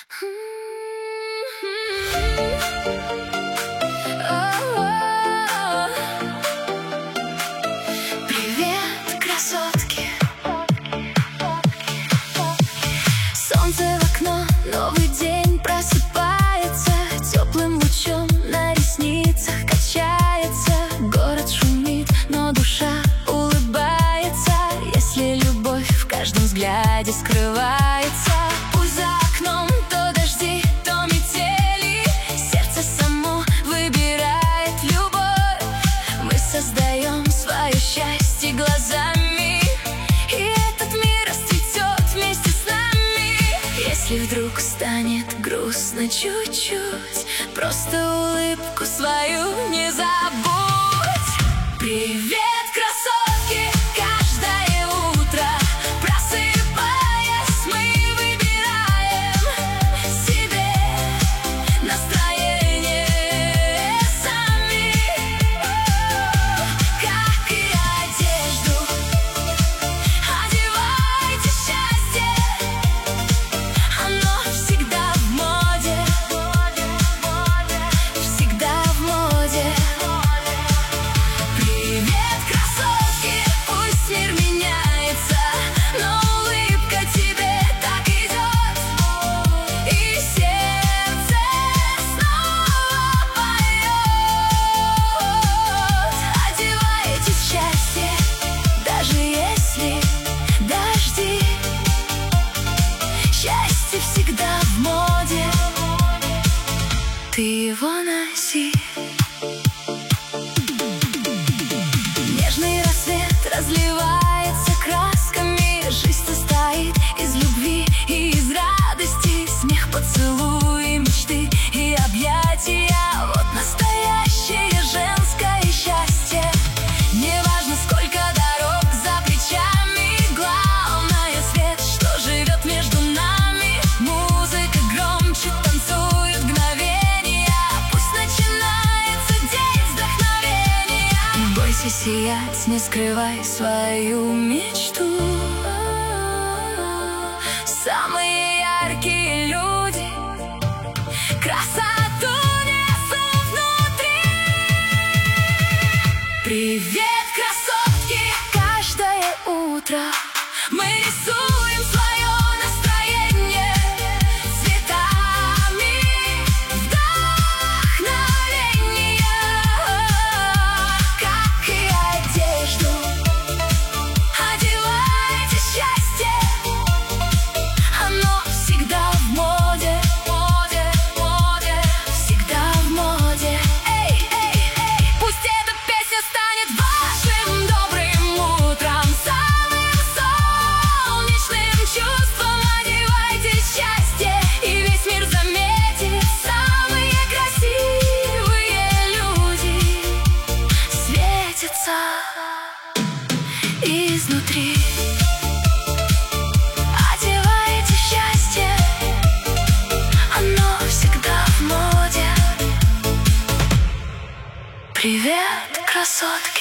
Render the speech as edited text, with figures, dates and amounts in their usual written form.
Привет, красотки. Солнце в окно, новый день просыпается, теплым лучом на ресницах качается. Город шумит, но душа улыбается, если любовь в каждом взгляде скрывается. Пусть за окном то дожди, то метели, сердце само выбирает любовь. Мы создаем свое счастье глазами, и этот мир расцветет вместе с нами. Если вдруг станет грустно чуть-чуть, просто улыбку свою не забудь. Привет, красотки! Каждое утро, просыпаясь, мы выбираем себе настроение сами. Как и одежду, одевайте счастье, оно всегда в моде, всегда в моде. Привет, красотки! Пусть мир меняется, но улыбка тебе так идет, и сердце снова поет. Одевайте счастье, даже если дожди. Счастье всегда в моде, ты его носи. Нежный рассвет разливается красками, жизнь состоит из любви и из радости. Смех, поцелуи, мечты и объятия — вот настоящее женское счастье. Неважно, сколько дорог за плечами, главное — свет, что живет между нами. Музыка громче, танцуют мгновения, пусть начинается день с вдохновения. Не бойся сиять, не скрывай свою мечту. Самые яркие люди красоту несут внутри. Привет, красотки! Каждое утро мы рисуем свое настроение цветами вдохновения. Как и одежду, одевайте счастье, оно всегда в моде, всегда в моде. Эй, эй, эй! Пусть эта песня станет вашим добрым утром, самым солнечным чувством. Одевайте счастье, и весь мир заметит. Самые красивые люди светятся изнутри. Одевайте счастье, оно всегда в моде. Привет, красотки!